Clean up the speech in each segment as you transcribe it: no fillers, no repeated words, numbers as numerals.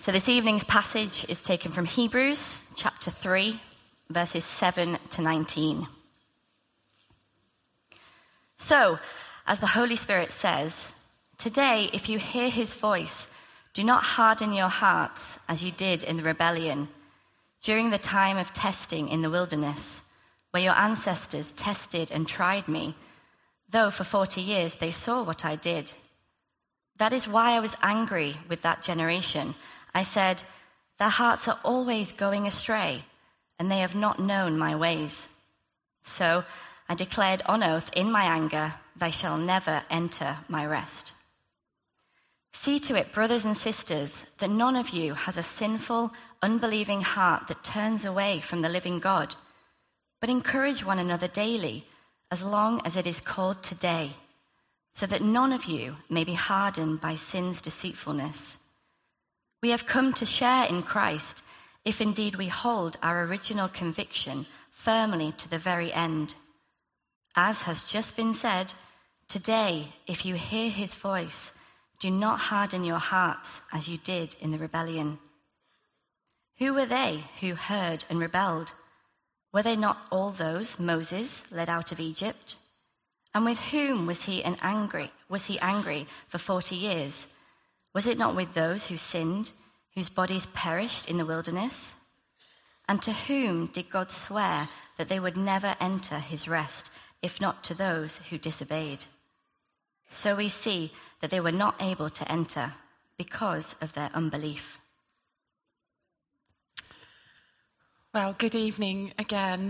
So this evening's passage is taken from Hebrews chapter 3, verses 7 to 19. So, as the Holy Spirit says, today, if you hear his voice, do not harden your hearts as you did in the rebellion during the time of testing in the wilderness, where your ancestors tested and tried me, though for 40 years they saw what I did. That is why I was angry with that generation. I said, their hearts are always going astray, and they have not known my ways. So I declared on oath in my anger, they shall never enter my rest. See to it, brothers and sisters, that none of you has a sinful, unbelieving heart that turns away from the living God, but encourage one another daily, as long as it is called today, so that none of you may be hardened by sin's deceitfulness. We have come to share in Christ, if indeed we hold our original conviction firmly to the very end. As has just been said, today, if you hear his voice, do not harden your hearts as you did in the rebellion. Who were they who heard and rebelled? Were they not all those Moses led out of Egypt? And with whom was he angry for 40 years? Was it not with those who sinned, whose bodies perished in the wilderness? And to whom did God swear that they would never enter his rest, if not to those who disobeyed? So we see that they were not able to enter because of their unbelief. Well, good evening again.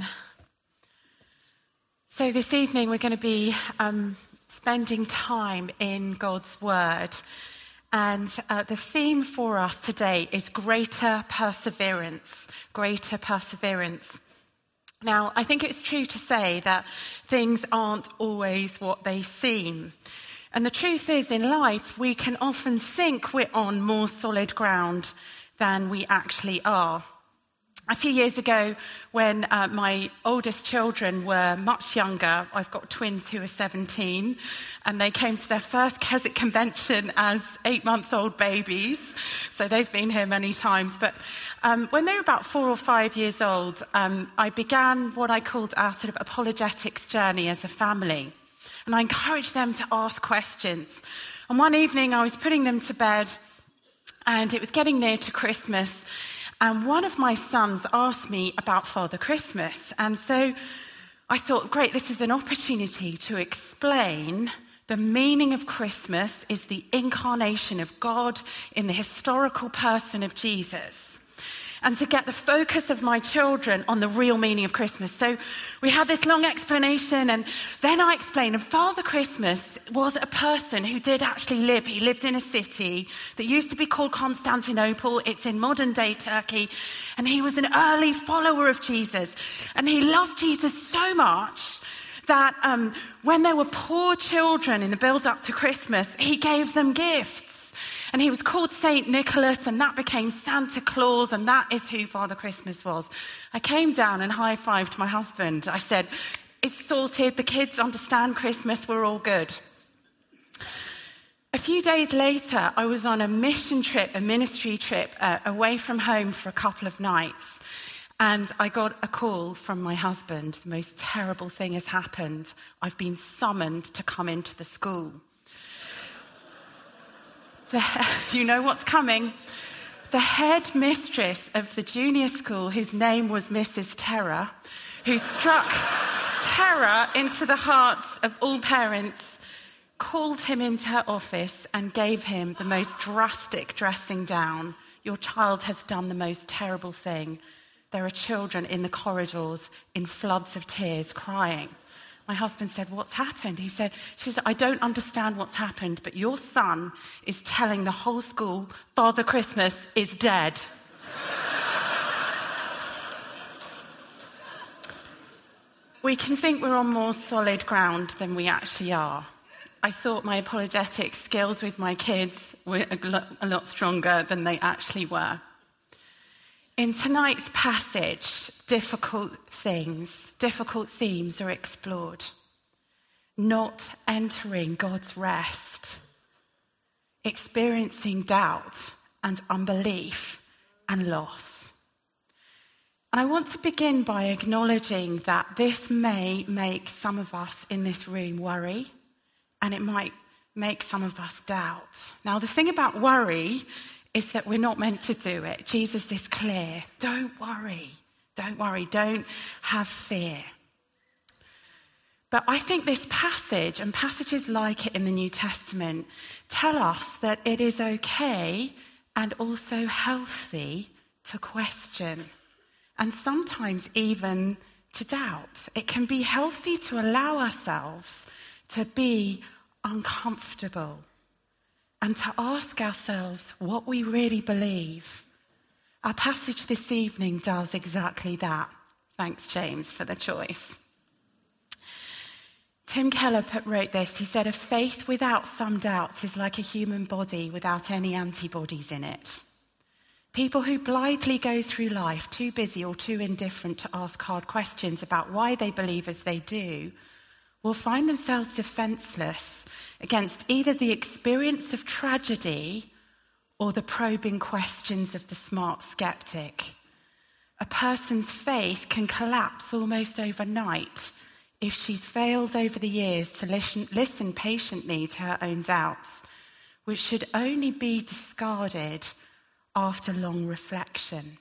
So this evening we're going to be spending time in God's Word. And the theme for us today is greater perseverance. Greater perseverance. Now, I think it's true to say that things aren't always what they seem. And the truth is, in life, we can often think we're on more solid ground than we actually are. A few years ago, when my oldest children were much younger, I've got twins who are 17, and they came to their first Keswick convention as 8-month-old babies. So they've been here many times. But when they were about 4 or 5 years old, I began what I called our sort of apologetics journey as a family. And I encouraged them to ask questions. And one evening, I was putting them to bed, and it was getting near to Christmas. And one of my sons asked me about Father Christmas. And so I thought, great, this is an opportunity to explain the meaning of Christmas is the incarnation of God in the historical person of Jesus. And to get the focus of my children on the real meaning of Christmas. So we had this long explanation, and then I explained, and Father Christmas was a person who did actually live. He lived in a city that used to be called Constantinople. It's in modern-day Turkey. And he was an early follower of Jesus. And he loved Jesus so much that when there were poor children in the build-up to Christmas, he gave them gifts. And he was called Saint Nicholas, and that became Santa Claus, and that is who Father Christmas was. I came down and high-fived my husband. I said, it's sorted, the kids understand Christmas, we're all good. A few days later, I was on a mission trip, a ministry trip, away from home for a couple of nights. And I got a call from my husband. The most terrible thing has happened. I've been summoned to come into the school. You know what's coming. The head mistress of the junior school, whose name was Mrs. Terror, who struck terror into the hearts of all parents, called him into her office and gave him the most drastic dressing down. Your child has done the most terrible thing. There are children in the corridors in floods of tears crying. My husband said, what's happened? She said, I don't understand what's happened, but your son is telling the whole school Father Christmas is dead. We can think we're on more solid ground than we actually are. I thought my apologetic skills with my kids were a lot stronger than they actually were. In tonight's passage, difficult themes are explored. Not entering God's rest, experiencing doubt and unbelief and loss. And I want to begin by acknowledging that this may make some of us in this room worry, and it might make some of us doubt. Now, the thing about worry is that we're not meant to do it. Jesus is clear. Don't worry. Don't worry. Don't have fear. But I think this passage and passages like it in the New Testament tell us that it is okay and also healthy to question and sometimes even to doubt. It can be healthy to allow ourselves to be uncomfortable and to ask ourselves what we really believe. Our passage this evening does exactly that. Thanks, James, for the choice. Tim Keller wrote this. He said, "A faith without some doubts is like a human body without any antibodies in it. People who blithely go through life too busy or too indifferent to ask hard questions about why they believe as they do will find themselves defenseless against either the experience of tragedy or the probing questions of the smart skeptic. A person's faith can collapse almost overnight if she's failed over the years to listen patiently to her own doubts, which should only be discarded after long reflection."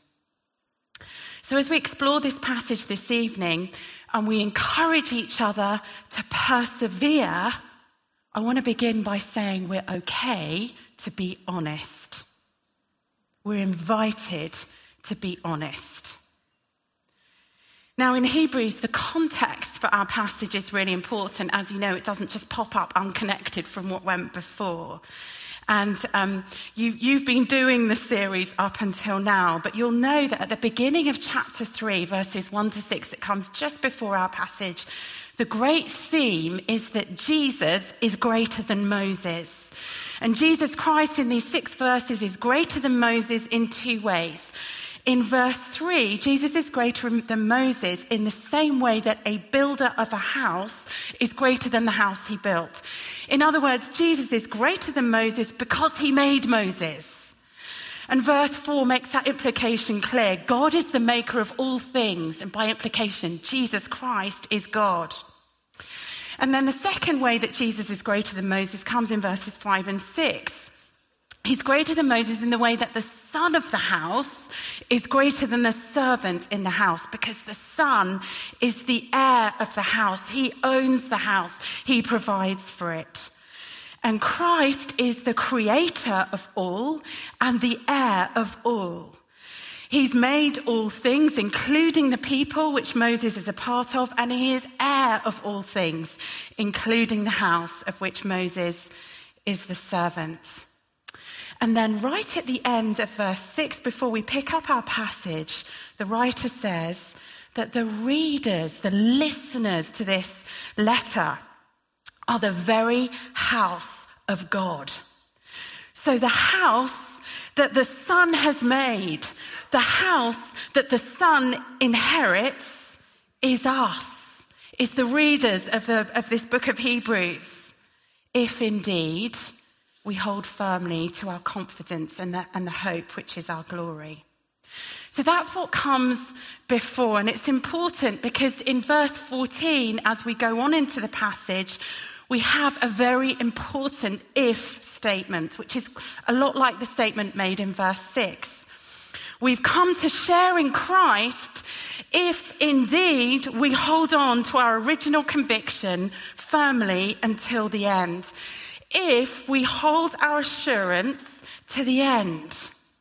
So as we explore this passage this evening and we encourage each other to persevere, I want to begin by saying we're okay to be honest. We're invited to be honest. Now, in Hebrews, the context for our passage is really important. As you know, it doesn't just pop up unconnected from what went before. And you've been doing the series up until now, but you'll know that at the beginning of chapter 3, verses 1 to 6, that comes just before our passage, the great theme is that Jesus is greater than Moses. And Jesus Christ in these 6 verses is greater than Moses in 2 ways. In verse 3, Jesus is greater than Moses in the same way that a builder of a house is greater than the house he built. In other words, Jesus is greater than Moses because he made Moses. And verse 4 makes that implication clear. God is the maker of all things, and by implication, Jesus Christ is God. And then the second way that Jesus is greater than Moses comes in verses 5 and 6. He's greater than Moses in the way that the son of the house is greater than the servant in the house, because the son is the heir of the house. He owns the house. He provides for it. And Christ is the creator of all and the heir of all. He's made all things, including the people which Moses is a part of, and he is heir of all things, including the house of which Moses is the servant. And then right at the end of verse 6, before we pick up our passage, the writer says that the readers, the listeners to this letter, are the very house of God. So the house that the Son has made, the house that the Son inherits, is us, is the readers of this book of Hebrews, if indeed we hold firmly to our confidence and the hope which is our glory. So that's what comes before, and it's important because in verse 14, as we go on into the passage, we have a very important if statement, which is a lot like the statement made in verse 6. We've come to share in Christ if indeed we hold on to our original conviction firmly until the end. If we hold our assurance to the end.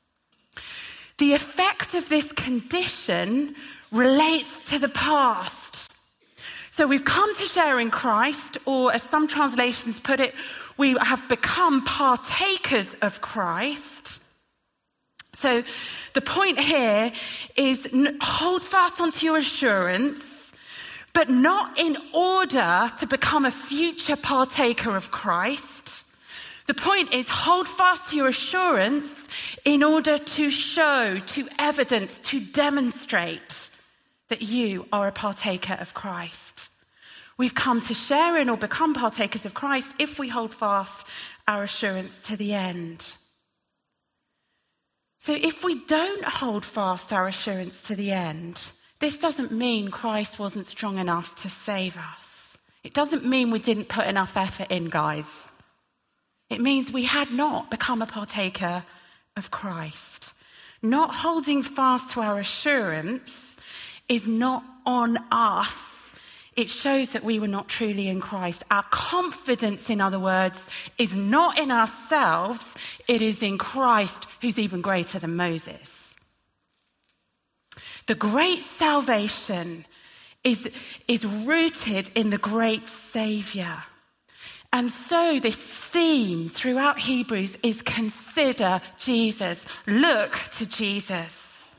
The effect of this condition relates to the past. So we've come to share in Christ, or as some translations put it, we have become partakers of Christ. So the point here is hold fast onto your assurance, but not in order to become a future partaker of Christ. The point is hold fast to your assurance in order to show, to evidence, to demonstrate that you are a partaker of Christ. We've come to share in or become partakers of Christ if we hold fast our assurance to the end. So if we don't hold fast our assurance to the end, this doesn't mean Christ wasn't strong enough to save us. It doesn't mean we didn't put enough effort in, guys. It means we had not become a partaker of Christ. Not holding fast to our assurance is not on us. It shows that we were not truly in Christ. Our confidence, in other words, is not in ourselves. It is in Christ, who's even greater than Moses. The great salvation is rooted in the great Saviour. And so this theme throughout Hebrews is consider Jesus. Look to Jesus.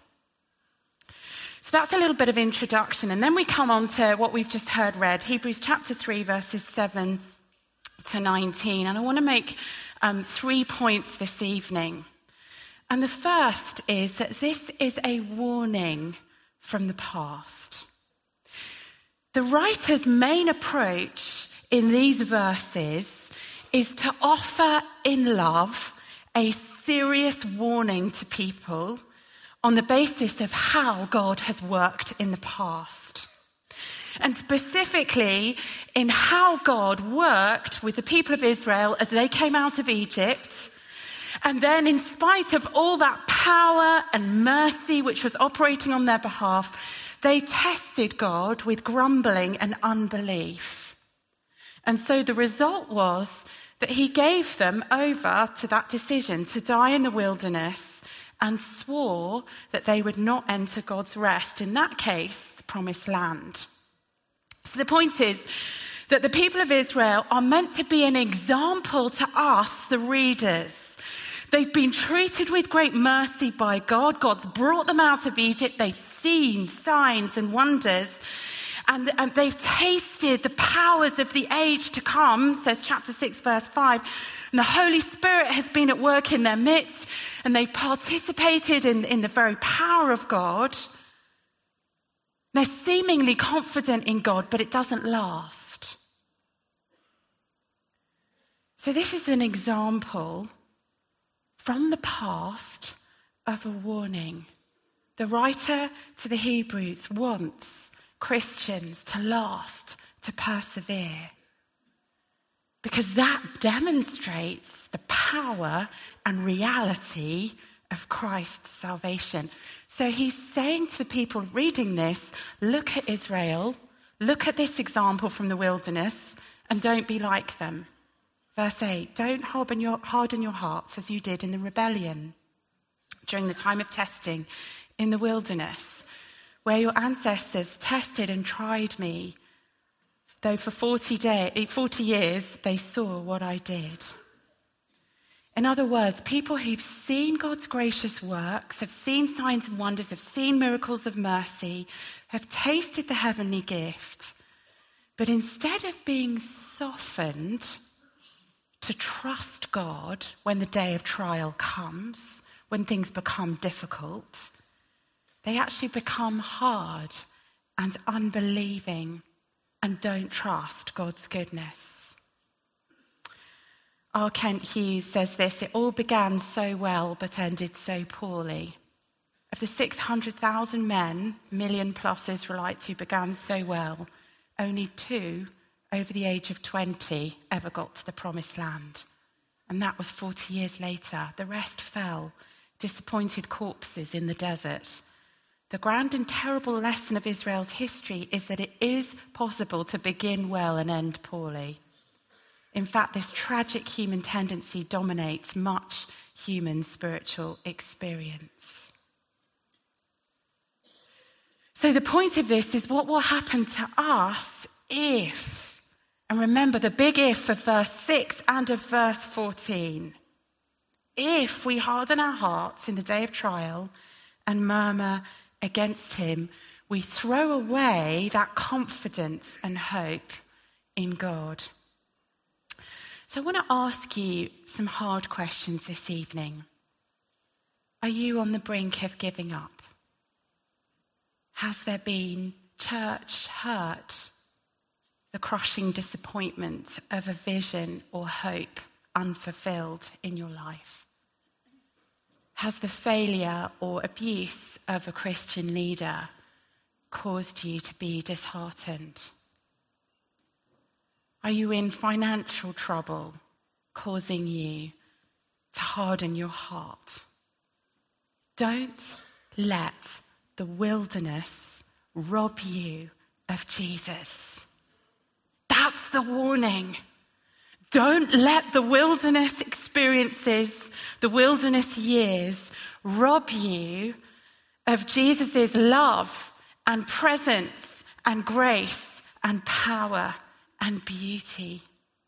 So that's a little bit of introduction. And then we come on to what we've just heard read, Hebrews chapter 3, verses 7 to 19. And I want to make 3 points this evening. And the first is that this is a warning from the past. The writer's main approach in these verses is to offer in love a serious warning to people on the basis of how God has worked in the past. And specifically in how God worked with the people of Israel as they came out of Egypt. And then in spite of all that power and mercy which was operating on their behalf, they tested God with grumbling and unbelief. And so the result was that he gave them over to that decision to die in the wilderness and swore that they would not enter God's rest, in that case, the promised land. So the point is that the people of Israel are meant to be an example to us, the readers. They've been treated with great mercy by God. God's brought them out of Egypt. They've seen signs and wonders. And they've tasted the powers of the age to come, says chapter 6, verse 5. And the Holy Spirit has been at work in their midst, and they've participated in the very power of God. They're seemingly confident in God, but it doesn't last. So this is an example from the past of a warning. The writer to the Hebrews wants Christians to last, to persevere. Because that demonstrates the power and reality of Christ's salvation. So he's saying to the people reading this, look at Israel, look at this example from the wilderness, and don't be like them. Verse 8, don't harden your hearts as you did in the rebellion during the time of testing in the wilderness, where your ancestors tested and tried me, though for 40 years they saw what I did. In other words, people who've seen God's gracious works, have seen signs and wonders, have seen miracles of mercy, have tasted the heavenly gift, but instead of being softened to trust God when the day of trial comes, when things become difficult, they actually become hard and unbelieving and don't trust God's goodness. R. Kent Hughes says this, it all began so well but ended so poorly. Of the 600,000 men, million plus Israelites who began so well, only 2 over the age of 20 ever got to the promised land. And that was 40 years later. The rest fell, disappointed corpses in the desert. The grand and terrible lesson of Israel's history is that it is possible to begin well and end poorly. In fact, this tragic human tendency dominates much human spiritual experience. So the point of this is what will happen to us if, and remember the big if of verse 6 and of verse 14, if we harden our hearts in the day of trial and murmur against him, we throw away that confidence and hope in God. So I want to ask you some hard questions this evening. Are you on the brink of giving up? Has there been church hurt, the crushing disappointment of a vision or hope unfulfilled in your life? Has the failure or abuse of a Christian leader caused you to be disheartened? Are you in financial trouble, causing you to harden your heart? Don't let the wilderness rob you of Jesus. That's the warning. Don't let the wilderness experiences, the wilderness years, rob you of Jesus' love and presence and grace and power and beauty.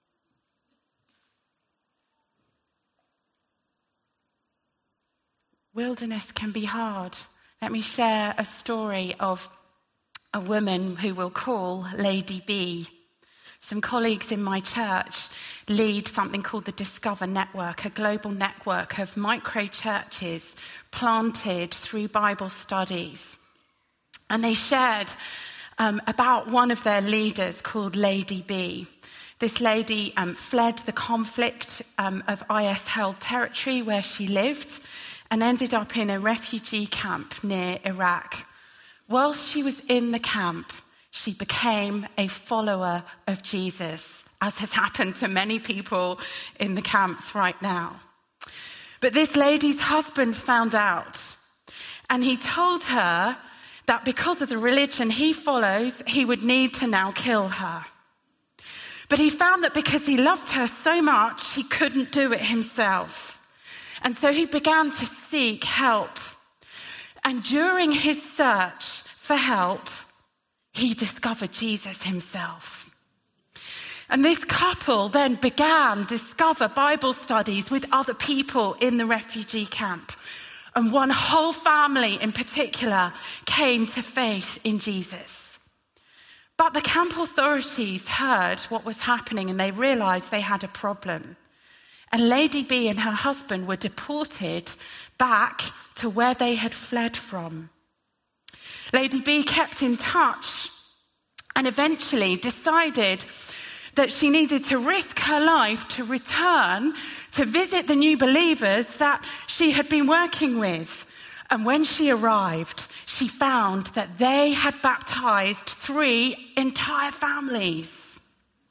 Wilderness can be hard. Let me share a story of a woman who we'll call Lady B. Some colleagues in my church lead something called the Discover Network, a global network of micro-churches planted through Bible studies. And they shared about one of their leaders called Lady B. This lady fled the conflict of IS-held territory where she lived and ended up in a refugee camp near Iraq. Whilst she was in the camp, she became a follower of Jesus, as has happened to many people in the camps right now. But this lady's husband found out, and he told her that because of the religion he follows, he would need to now kill her. But he found that because he loved her so much, he couldn't do it himself. And so he began to seek help. And during his search for help, he discovered Jesus himself. And this couple then began to discover Bible studies with other people in the refugee camp. And one whole family in particular came to faith in Jesus. But the camp authorities heard what was happening and they realized they had a problem. And Lady B and her husband were deported back to where they had fled from. Lady B kept in touch and eventually decided that she needed to risk her life to return to visit the new believers that she had been working with. And when she arrived, she found that they had baptized 3 entire families.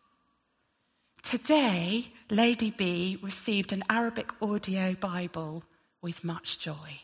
Today, Lady B received an Arabic audio Bible with much joy.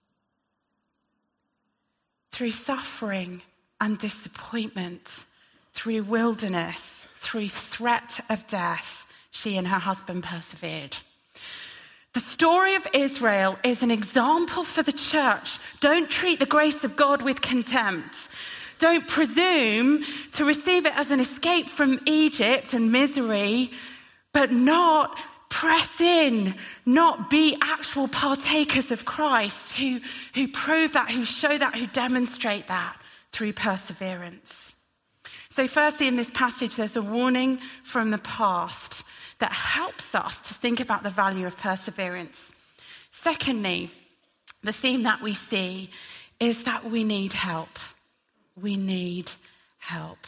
Through suffering and disappointment, through wilderness, through threat of death, she and her husband persevered. The story of Israel is an example for the church. Don't treat the grace of God with contempt. Don't presume to receive it as an escape from Egypt and misery, but not press in, not be actual partakers of Christ who prove that, who show that, who demonstrate that through perseverance. So firstly, in this passage, there's a warning from the past that helps us to think about the value of perseverance. Secondly, the theme that we see is that we need help. We need help.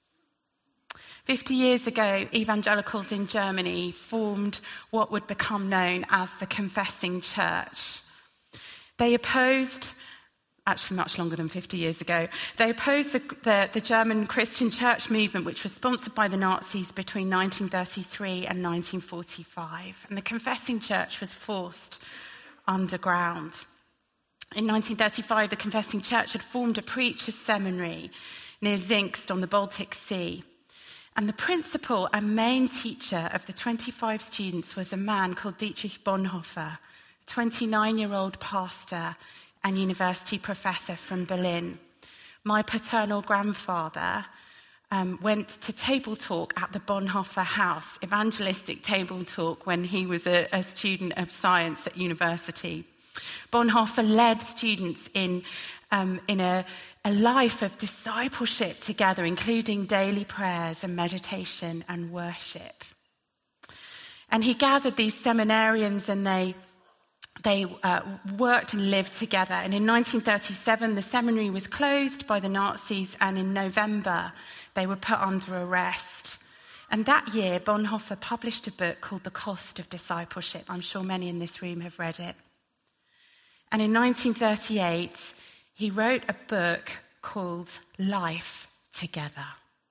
50 years ago, evangelicals in Germany formed what would become known as the Confessing Church. They opposed, actually much longer than 50 years ago, they opposed the German Christian church movement, which was sponsored by the Nazis between 1933 and 1945. And the Confessing Church was forced underground. In 1935, the Confessing Church had formed a preacher's seminary near Zingst on the Baltic Sea. And the principal and main teacher of the 25 students was a man called Dietrich Bonhoeffer, a 29-year-old pastor and university professor from Berlin. My paternal grandfather went to table talk at the Bonhoeffer House, evangelistic table talk, when he was a student of science at university. Bonhoeffer led students in a life of discipleship together, including daily prayers and meditation and worship. And he gathered these seminarians and they worked and lived together. And in 1937, the seminary was closed by the Nazis, and in November, they were put under arrest. And that year, Bonhoeffer published a book called The Cost of Discipleship. I'm sure many in this room have read it. And in 1938, he wrote a book called Life Together.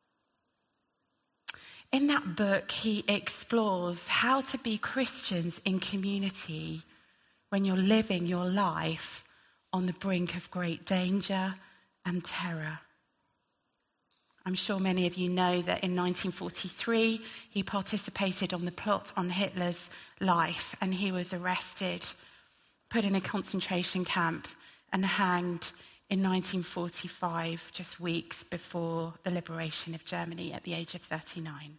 In that book, he explores how to be Christians in community when you're living your life on the brink of great danger and terror. I'm sure many of you know that in 1943, he participated on the plot on Hitler's life, and he was arrested, put in a concentration camp, and hanged in 1945, just weeks before the liberation of Germany at the age of 39.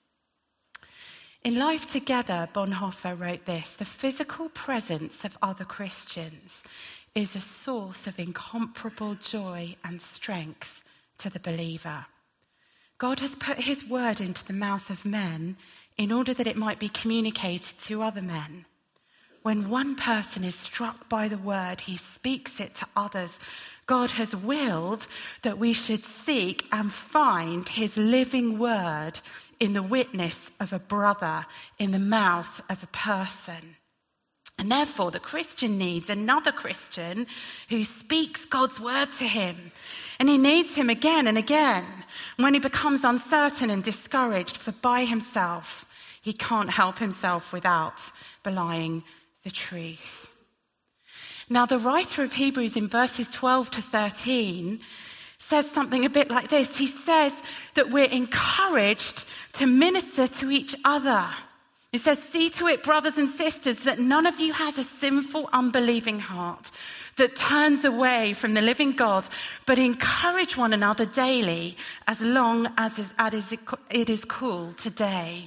In Life Together, Bonhoeffer wrote this: "The physical presence of other Christians is a source of incomparable joy and strength to the believer. God has put his word into the mouth of men in order that it might be communicated to other men. When one person is struck by the word, he speaks it to others. God has willed that we should seek and find his living word in the witness of a brother, in the mouth of a person. And therefore, the Christian needs another Christian who speaks God's word to him. And he needs him again and again when he becomes uncertain and discouraged, for by himself, he can't help himself without belying the truth." Now, the writer of Hebrews in verses 12 to 13 says something a bit like this. He says that we're encouraged to minister to each other. He says, "See to it, brothers and sisters, that none of you has a sinful, unbelieving heart that turns away from the living God, but encourage one another daily, as long as it is called today."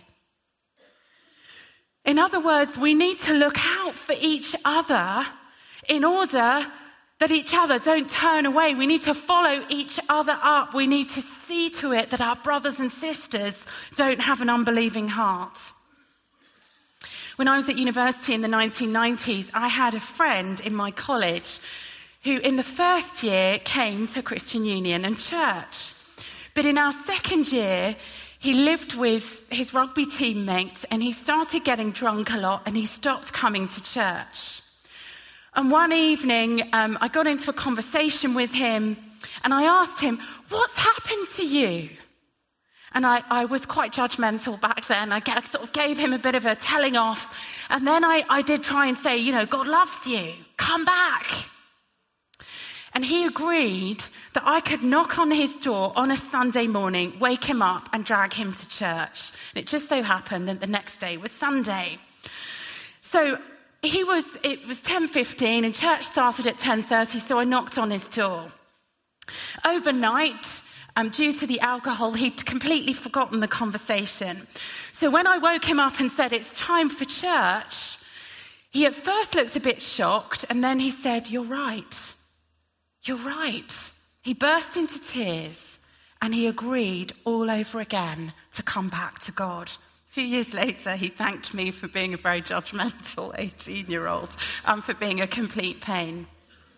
In other words, we need to look out for each other in order that each other don't turn away. We need to follow each other up. We need to see to it that our brothers and sisters don't have an unbelieving heart. When I was at university in the 1990s, I had a friend in my college who in the first year came to Christian Union and church. But in our second year, he lived with his rugby teammates and he started getting drunk a lot and he stopped coming to church. And one evening, I got into a conversation with him and I asked him, "What's happened to you?" And I was quite judgmental back then. I sort of gave him a bit of a telling off. And then I did try and say, God loves you. Come back. And he agreed that I could knock on his door on a Sunday morning, wake him up and drag him to church. And it just so happened that the next day was Sunday. So it was 10:15 and church started at 10:30, so I knocked on his door. Overnight, due to the alcohol, he'd completely forgotten the conversation. So when I woke him up and said, "It's time for church," he at first looked a bit shocked, and then he said, "You're right. You're right." He burst into tears, and he agreed all over again to come back to God. A few years later, he thanked me for being a very judgmental 18-year-old, for being a complete pain.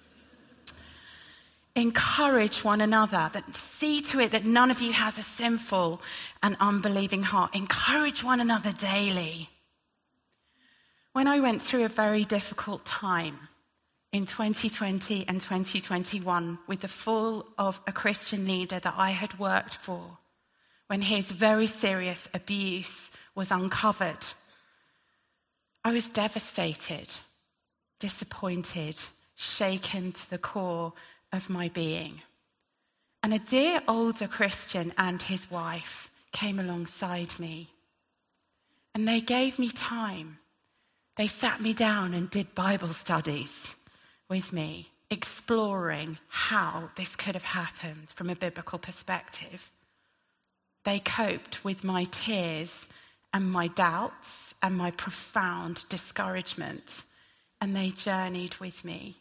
Encourage one another, that see to it that none of you has a sinful and unbelieving heart. Encourage one another daily. When I went through a very difficult time in 2020 and 2021 with the fall of a Christian leader that I had worked for, when his very serious abuse was uncovered, I was devastated, disappointed, shaken to the core of my being. And a dear older Christian and his wife came alongside me. And they gave me time. They sat me down and did Bible studies with me, exploring how this could have happened from a biblical perspective. They coped with my tears and my doubts and my profound discouragement, and they journeyed with me.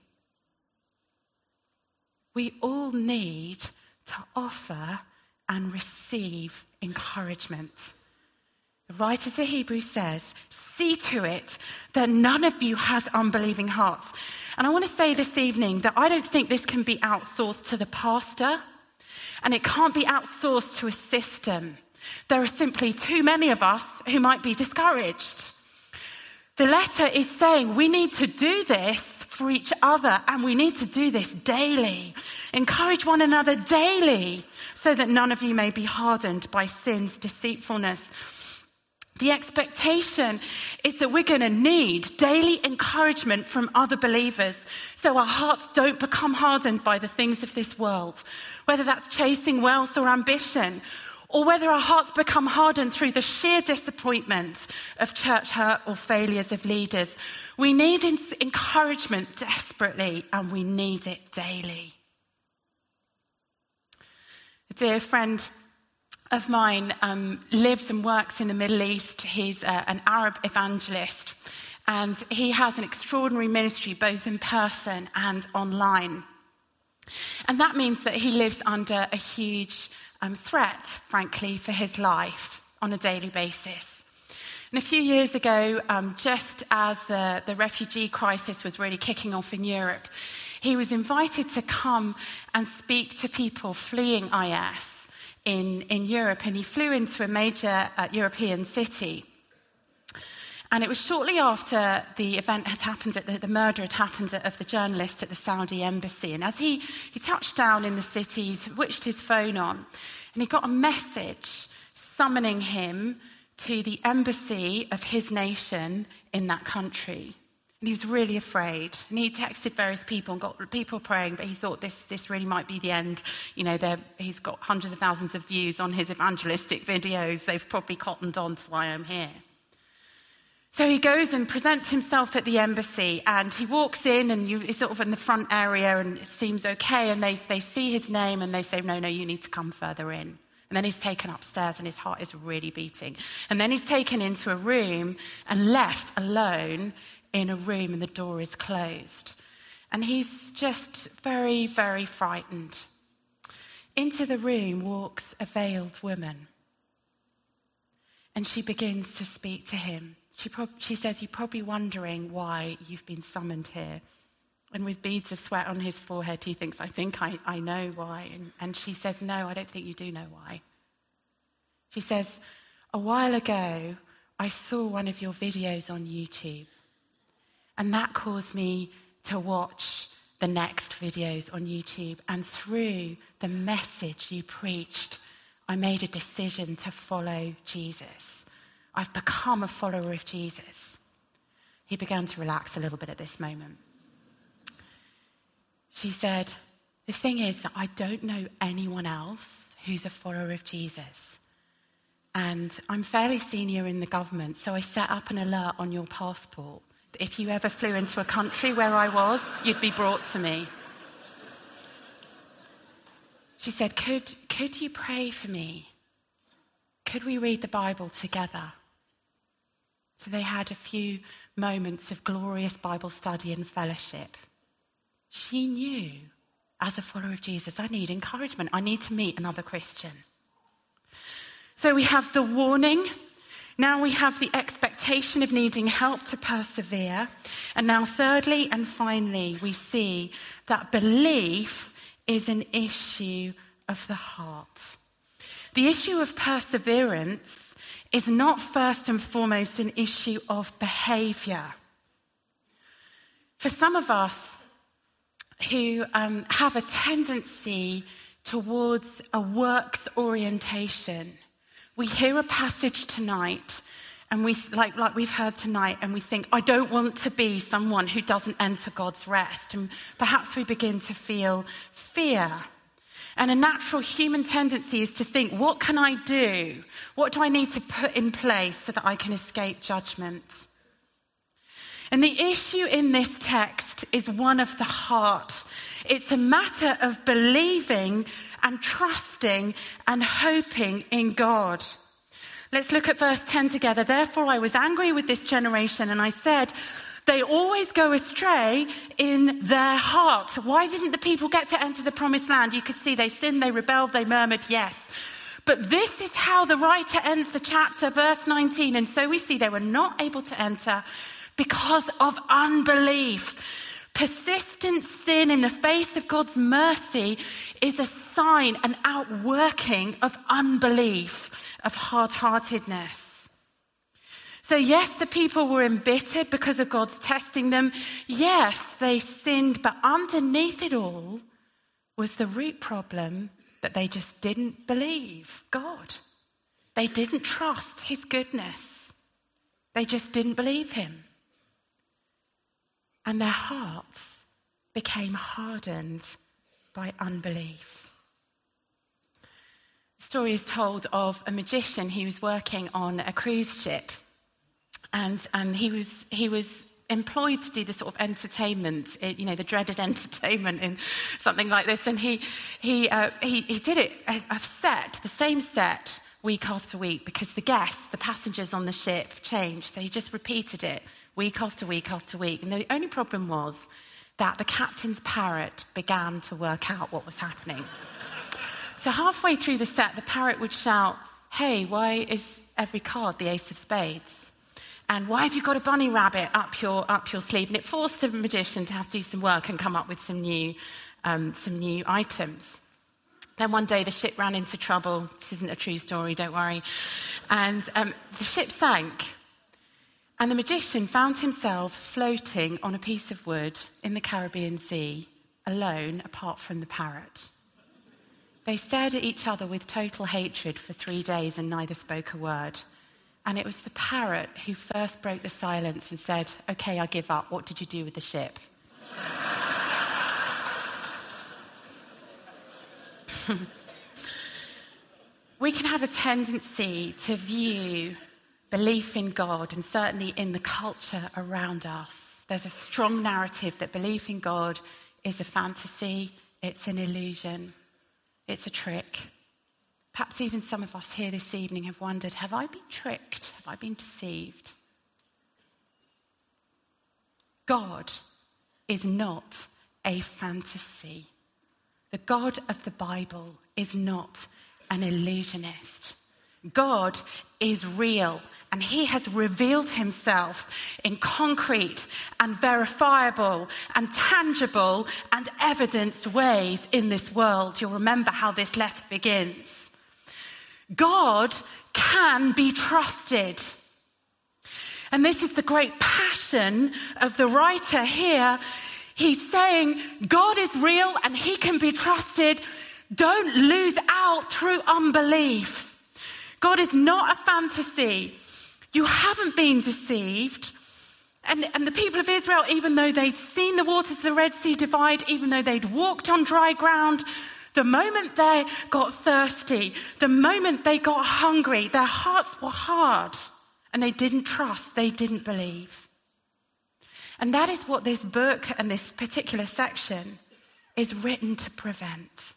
We all need to offer and receive encouragement. The writer to Hebrews says, "See to it that none of you has unbelieving hearts." And I want to say this evening that I don't think this can be outsourced to the pastor, and it can't be outsourced to a system. There are simply too many of us who might be discouraged. The letter is saying we need to do this for each other, and we need to do this daily. Encourage one another daily, so that none of you may be hardened by sin's deceitfulness. The expectation is that we're going to need daily encouragement from other believers so our hearts don't become hardened by the things of this world, whether that's chasing wealth or ambition, or whether our hearts become hardened through the sheer disappointment of church hurt or failures of leaders. We need encouragement desperately, and we need it daily. A dear friend of mine lives and works in the Middle East. He's an Arab evangelist, and he has an extraordinary ministry both in person and online. And that means that he lives under a huge threat, frankly, for his life on a daily basis. And a few years ago, just as the refugee crisis was really kicking off in Europe, he was invited to come and speak to people fleeing IS in Europe, and he flew into a major European city. And it was shortly after the event had happened, the murder had happened of the journalist at the Saudi embassy. And as he touched down in the city, he switched his phone on, and he got a message summoning him to the embassy of his nation in that country. And he was really afraid. And he texted various people and got people praying, but he thought this really might be the end. You know, he's got hundreds of thousands of views on his evangelistic videos. They've probably cottoned on to why I'm here. So he goes and presents himself at the embassy, and he walks in, and he's sort of in the front area, and it seems okay. And they see his name, and they say, no, you need to come further in. And then he's taken upstairs, and his heart is really beating. And then he's taken into a room and left alone in a room, and the door is closed. And he's just very, very frightened. Into the room walks a veiled woman. And she begins to speak to him. She says, you're probably wondering why you've been summoned here. And with beads of sweat on his forehead, he thinks, I think I know why. And she says, no, I don't think you do know why. She says, a while ago, I saw one of your videos on YouTube. And that caused me to watch the next videos on YouTube. And through the message you preached, I made a decision to follow Jesus. I've become a follower of Jesus. He began to relax a little bit at this moment. She said, the thing is that I don't know anyone else who's a follower of Jesus. And I'm fairly senior in the government, so I set up an alert on your passport. If you ever flew into a country where I was, you'd be brought to me. She said, could you pray for me? Could we read the Bible together? So they had a few moments of glorious Bible study and fellowship. She knew, as a follower of Jesus, I need encouragement. I need to meet another Christian. So we have the warning. Now we have the expectation of needing help to persevere. And now thirdly and finally, we see that belief is an issue of the heart. The issue of perseverance is not first and foremost an issue of behavior. For some of us who have a tendency towards a works orientation, we hear a passage tonight, and we like we've heard tonight, and we think, I don't want to be someone who doesn't enter God's rest. And perhaps we begin to feel fear. And a natural human tendency is to think, what can I do? What do I need to put in place so that I can escape judgment? And the issue in this text is one of the heart. It's a matter of believing and trusting and hoping in God. Let's look at verse 10 together. Therefore, I was angry with this generation, and I said, they always go astray in their heart. Why didn't the people get to enter the promised land? You could see they sinned, they rebelled, they murmured, yes. But this is how the writer ends the chapter, verse 19. And so we see they were not able to enter because of unbelief. Persistent sin in the face of God's mercy is a sign, an outworking of unbelief, of hard-heartedness. So yes, the people were embittered because of God's testing them. Yes, they sinned, but underneath it all was the root problem that they just didn't believe God. They didn't trust his goodness. They just didn't believe him. And their hearts became hardened by unbelief. The story is told of a magician. He was working on a cruise ship, and he was employed to do the sort of entertainment, the dreaded entertainment in something like this. And he did it the same set week after week, because the passengers on the ship changed. So he just repeated it week after week after week. And the only problem was that the captain's parrot began to work out what was happening. So halfway through the set, the parrot would shout, "Hey, why is every card the ace of spades? And why have you got a bunny rabbit up your sleeve?" And it forced the magician to have to do some work and come up with some new items. Then one day the ship ran into trouble. This isn't a true story, don't worry. And the ship sank. And the magician found himself floating on a piece of wood in the Caribbean Sea, alone, apart from the parrot. They stared at each other with total hatred for 3 days and neither spoke a word. And it was the parrot who first broke the silence and said, "Okay, I give up. What did you do with the ship?" We can have a tendency to view belief in God, and certainly in the culture around us, there's a strong narrative that belief in God is a fantasy, it's an illusion, it's a trick. Perhaps even some of us here this evening have wondered, have I been tricked? Have I been deceived? God is not a fantasy. The God of the Bible is not an illusionist. God is real, and he has revealed himself in concrete and verifiable and tangible and evidenced ways in this world. You'll remember how this letter begins. God can be trusted. And this is the great passion of the writer here. He's saying God is real and he can be trusted. Don't lose out through unbelief. God is not a fantasy. You haven't been deceived. And the people of Israel, even though they'd seen the waters of the Red Sea divide, even though they'd walked on dry ground, the moment they got thirsty, the moment they got hungry, their hearts were hard and they didn't trust, they didn't believe. And that is what this book and this particular section is written to prevent.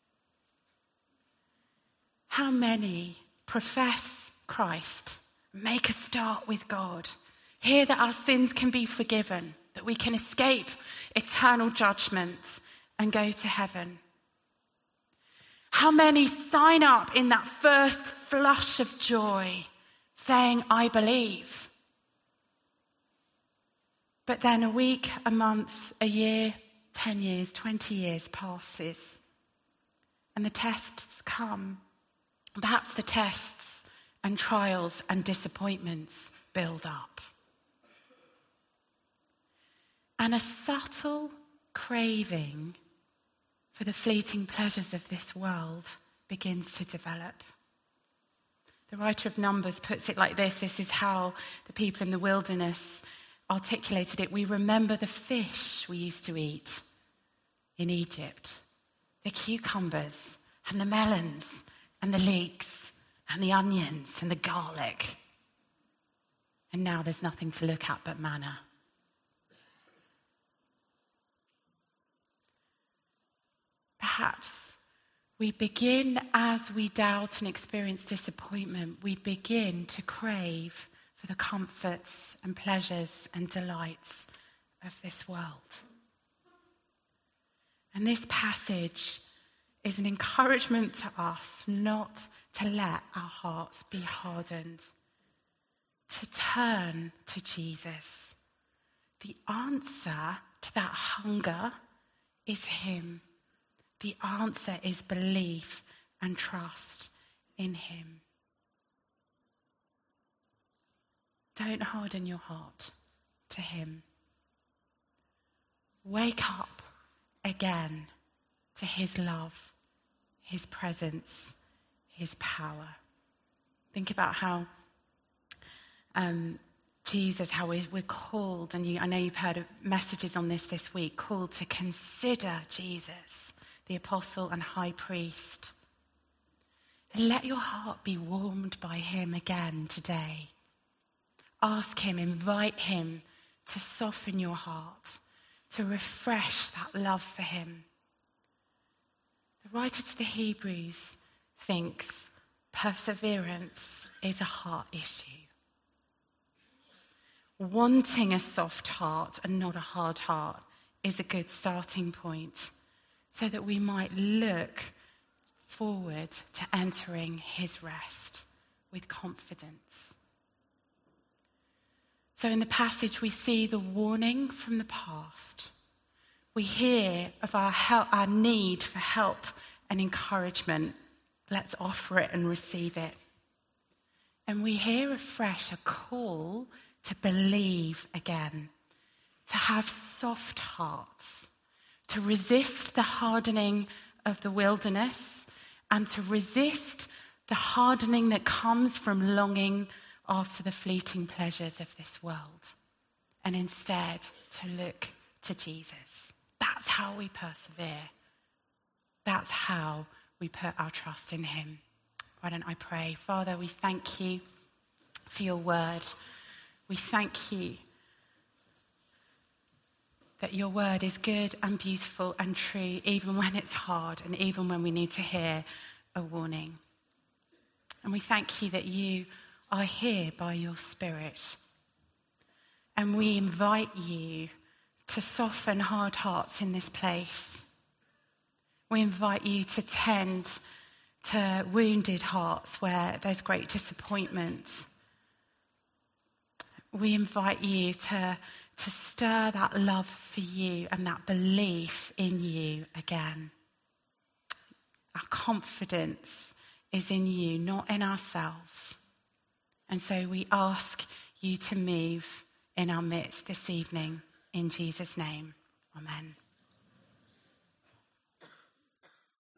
How many profess Christ, make a start with God, hear that our sins can be forgiven, that we can escape eternal judgment and go to heaven? How many sign up in that first flush of joy, saying, "I believe"? But then a week, a month, a year, 10 years, 20 years passes, and the tests come. And perhaps the tests and trials and disappointments build up. And a subtle craving for the fleeting pleasures of this world begins to develop. The writer of Numbers puts it like this. This is how the people in the wilderness articulated it. We remember the fish we used to eat in Egypt, the cucumbers and the melons and the leeks and the onions and the garlic. And now there's nothing to look at but manna. Perhaps we begin, as we doubt and experience disappointment, we begin to crave for the comforts and pleasures and delights of this world. And this passage is an encouragement to us not to let our hearts be hardened, to turn to Jesus. The answer to that hunger is him. The answer is belief and trust in him. Don't harden your heart to him. Wake up again to his love, his presence, his power. Think about how Jesus, how we're called, and I know you've heard messages on this week, called to consider Jesus, the apostle and high priest. And let your heart be warmed by him again today. Ask him, invite him to soften your heart, to refresh that love for him. The writer to the Hebrews thinks perseverance is a heart issue. Wanting a soft heart and not a hard heart is a good starting point so that we might look forward to entering his rest with confidence. So in the passage we see the warning from the past. We hear of our need for help and encouragement. Let's offer it and receive it. And we hear afresh a call to believe again, to have soft hearts, to resist the hardening of the wilderness, and to resist the hardening that comes from longing after the fleeting pleasures of this world, and instead to look to Jesus. That's how we persevere. That's how we put our trust in him. Why don't I pray? Father, we thank you for your word. We thank you that your word is good and beautiful and true, even when it's hard and even when we need to hear a warning. And we thank you that you are here by your Spirit. And we invite you to soften hard hearts in this place. We invite you to tend to wounded hearts where there's great disappointment. We invite you to stir that love for you and that belief in you again. Our confidence is in you, not in ourselves. And so we ask you to move in our midst this evening. In Jesus' name, amen.